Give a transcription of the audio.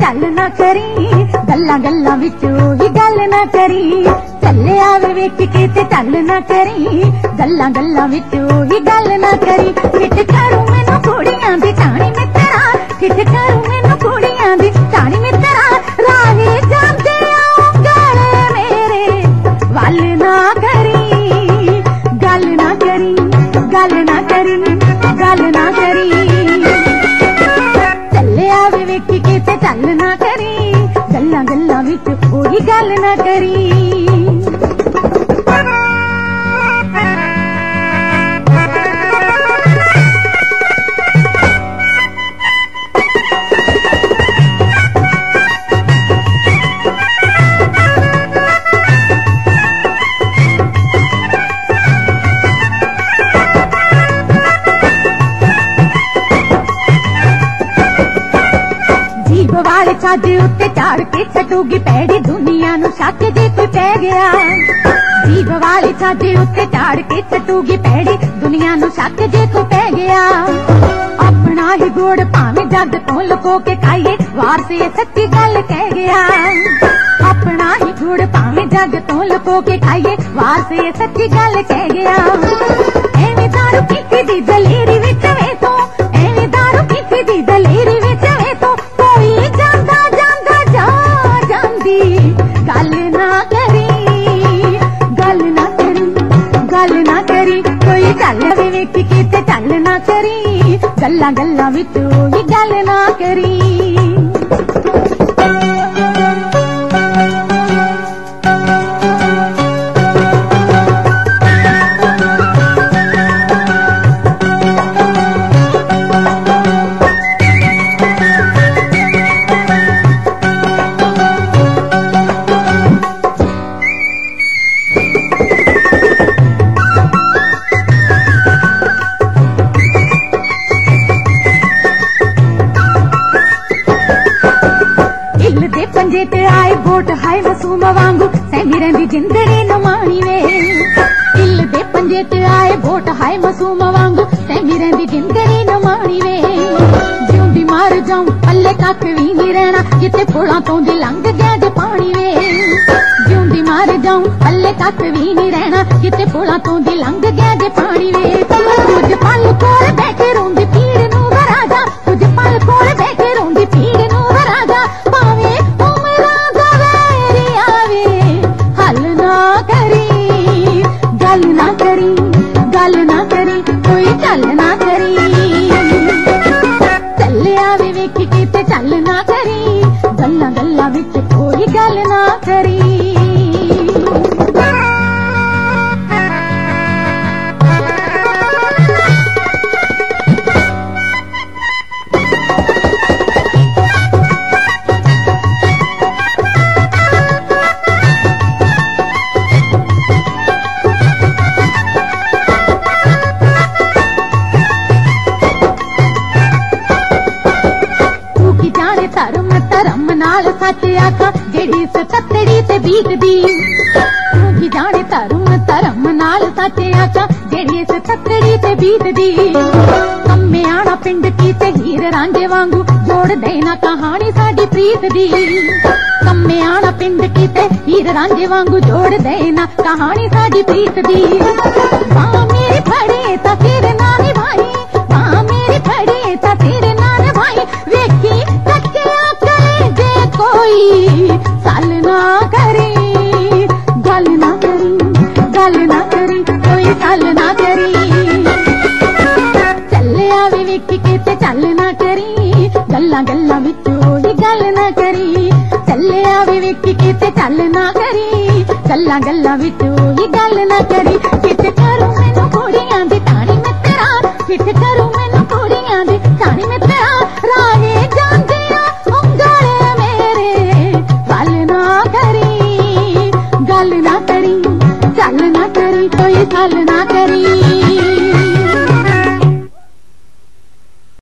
चल ना करी, गल्लां गल्लां विच ओही गल ना करी। चले आवे वेख के ते चल ना करी, गल्लां गल्लां विच ओही गल ना करी। किट करूं मैनू कुड़ियां दी टाणी मित्तरा, किट करूं मैनू कुड़ियां दी टाणी मित्तरा। राहे जांदे गल मेरे वल ना करी, गल ना करी, गल ना करी, गल ना करी। चले आवे वेख के ते चल ना करी, गल्लां गल्लां विच ओही गल ना करी। वाले छज उत्ते झाड़ के छटूगी पैड़ी, दुनिया नू शक जे कोई पै गया। जीभ वाले छज उत्ते झाड़ के छटूगी पैड़ी, दुनिया नू शक जे कोई पै गया। अपना ही गुड़ भावें जग तो लुको के खाइए, वार से सच्ची गल कह गया। अपना ही गुड़ भावें जग तो लुको के खाइए, वार से सच्ची गल कह गया। एवें दारू पीती दी दलेरी विच वे तो, एवें दारू पीती दी दलेरी विच वे तो जांदा जांदा जा जांदी। गल ना करी, गल ना करी, गल ना करी। कोई चल वेख के ते चल ना करी, गल्लां गल्लां विच ओही गल ना करी। पंजे ते आए वोट हाय मासूम वांगू, सैमी रहिंदी जिंदड़ी न माणी वे। दिल दे पंजे ते आए वोट हाय मासूम वांगू, सैमी रहिंदी जिंदड़ी न माणी वे। जिउंदी मार जाऊं पल्ले कख भी नहीं रहना, किते पुलां तों दी लंघ गया जे पानी वे। जिउंदी मार जाऊं पल्ले कख भी नहीं रहना, किते पुलां तों दी लंघ गया जे पानी वे। कुछ पल कोल बैठे रोंदी पीड़ नू वरा जा, कुछ पल कोल बैठे रोंदी पीड़ नू वरा जा। भावें गल ना करी, गल ना करी, कोई चल ना करी। चले आवे वेख के ते चल ना करी, गल्लां गल्लां विच कोई गल ना करी। धर्म नाल सच आखा जेड़ी सतड़ी ते बीतदी। तू की जाने धर्म नाल सच आखा जेड़ी सतड़ी ते बीतदी। कम्मे आना पिंड की ते हीर रांझे वांगू, जोड़ देना कहानी साडी प्रीत दी। कम्मे आना पिंड की ते हीर रांझे वांगू, जोड़ देना कहानी साडी प्रीत दी। बां मेरी फड़े ता फिर ना निभाई, बां मेरी फड़े ता फिर ना निभाई। वेखी कोई सल ना करी, गल ना करी, गल ना करी, कोई सल ना करी। चले आवे वेख के ते चल ना करी, गल्लां गल्लां विच ओही गल ना करी। चले आवे वेख के ते चल ना करी, गल्लां गल्लां विच ओही गल ना करी। किट करूं मैनू कुड़ियां दी टाणी मित्तरा, किट करूं मैनू कुड़ियां दी टाणी मित्तरा। राहे जांदे गल ना करी, चल ना करी, कोई गल ना करी।